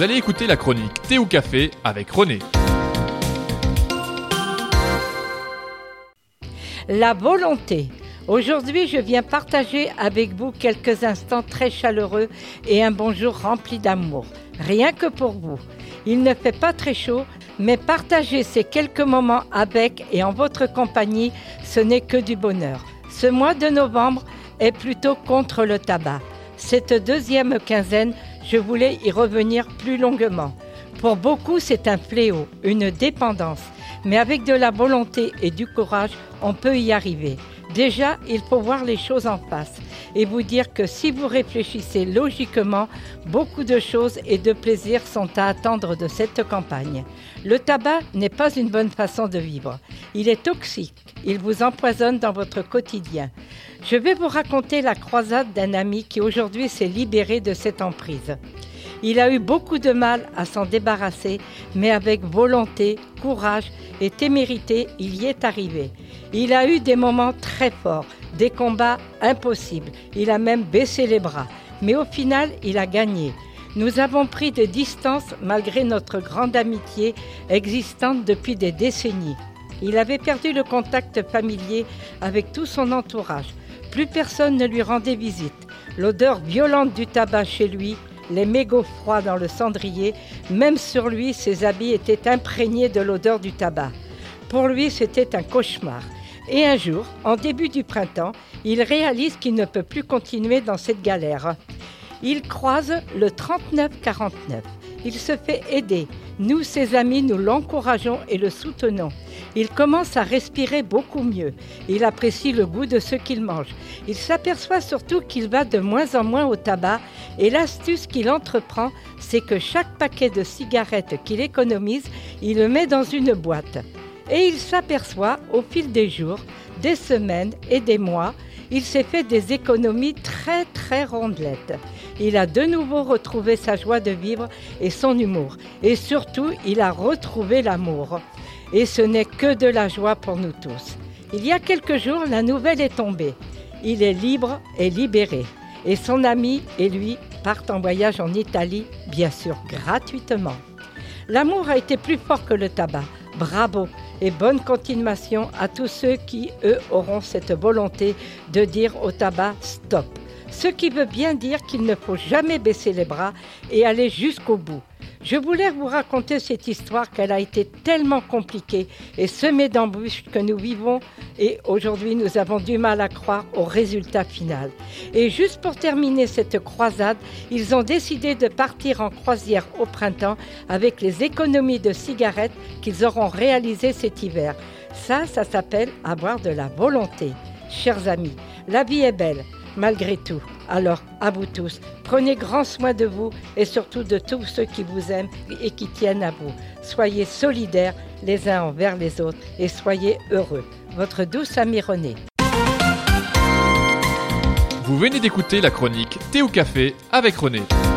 Vous allez écouter la chronique Thé ou Café avec René. La volonté. Aujourd'hui, je viens partager avec vous quelques instants très chaleureux et un bonjour rempli d'amour. Rien que pour vous. Il ne fait pas très chaud, mais partager ces quelques moments avec et en votre compagnie, ce n'est que du bonheur. Ce mois de novembre est plutôt contre le tabac. Cette deuxième quinzaine, je voulais y revenir plus longuement. Pour beaucoup, c'est un fléau, une dépendance. Mais avec de la volonté et du courage, on peut y arriver. Déjà, il faut voir les choses en face et vous dire que si vous réfléchissez logiquement, beaucoup de choses et de plaisirs sont à attendre de cette campagne. Le tabac n'est pas une bonne façon de vivre. Il est toxique, il vous empoisonne dans votre quotidien. Je vais vous raconter la croisade d'un ami qui aujourd'hui s'est libéré de cette emprise. Il a eu beaucoup de mal à s'en débarrasser, mais avec volonté, courage et témérité, il y est arrivé. Il a eu des moments très forts, des combats impossibles. Il a même baissé les bras. Mais au final, il a gagné. Nous avons pris des distances malgré notre grande amitié existante depuis des décennies. Il avait perdu le contact familier avec tout son entourage. Plus personne ne lui rendait visite. L'odeur violente du tabac chez lui, les mégots froids dans le cendrier, même sur lui, ses habits étaient imprégnés de l'odeur du tabac. Pour lui, c'était un cauchemar. Et un jour, en début du printemps, il réalise qu'il ne peut plus continuer dans cette galère. Il croise le 3949. Il se fait aider. Nous, ses amis, nous l'encourageons et le soutenons. Il commence à respirer beaucoup mieux. Il apprécie le goût de ce qu'il mange. Il s'aperçoit surtout qu'il va de moins en moins au tabac et l'astuce qu'il entreprend, c'est que chaque paquet de cigarettes qu'il économise, il le met dans une boîte. Et il s'aperçoit, au fil des jours, des semaines et des mois, il s'est fait des économies très rondelettes. Il a de nouveau retrouvé sa joie de vivre et son humour. Et surtout, il a retrouvé l'amour. Et ce n'est que de la joie pour nous tous. Il y a quelques jours, la nouvelle est tombée. Il est libre et libéré. Et son ami et lui partent en voyage en Italie, bien sûr gratuitement. L'amour a été plus fort que le tabac. Bravo et bonne continuation à tous ceux qui, eux, auront cette volonté de dire au tabac stop. Ce qui veut bien dire qu'il ne faut jamais baisser les bras et aller jusqu'au bout. Je voulais vous raconter cette histoire qu'elle a été tellement compliquée et semée d'embûches que nous vivons et aujourd'hui nous avons du mal à croire au résultat final. Et juste pour terminer cette croisade, ils ont décidé de partir en croisière au printemps avec les économies de cigarettes qu'ils auront réalisées cet hiver. Ça s'appelle avoir de la volonté. Chers amis, la vie est belle. Malgré tout, alors à vous tous, prenez grand soin de vous et surtout de tous ceux qui vous aiment et qui tiennent à vous. Soyez solidaires les uns envers les autres et soyez heureux. Votre douce amie René. Vous venez d'écouter la chronique Thé ou Café avec René.